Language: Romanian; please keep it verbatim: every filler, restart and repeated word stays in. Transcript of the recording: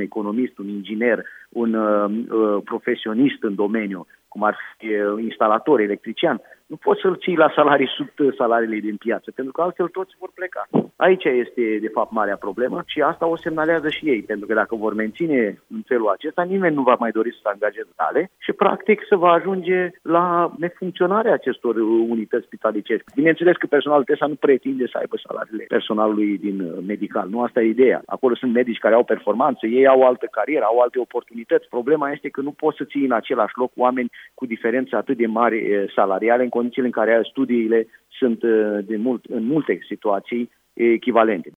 economist, un inginer, un uh, uh, profesionist în domeniu, cum ar fi uh, instalator, electrician, nu poți să-l ții la salarii sub salariile din piață, pentru că altfel toți vor pleca. Aici este, de fapt, marea problemă și asta o semnalează și ei, pentru că dacă vor menține în felul acesta, nimeni nu va mai dori să se angajeze tale și, practic, se va ajunge la nefuncționarea acestor unități spitalicești. Bineînțeles că personalul TESA nu pretinde să aibă salariile personalului din medical. Nu asta e ideea. Acolo sunt medici care au performanță, ei au altă carieră, au alte oportunități. Problema este că nu poți să ții în același loc oameni cu diferențe atât de mari salariale în condițiile în care studiile sunt de mult, în multe situații echivalente.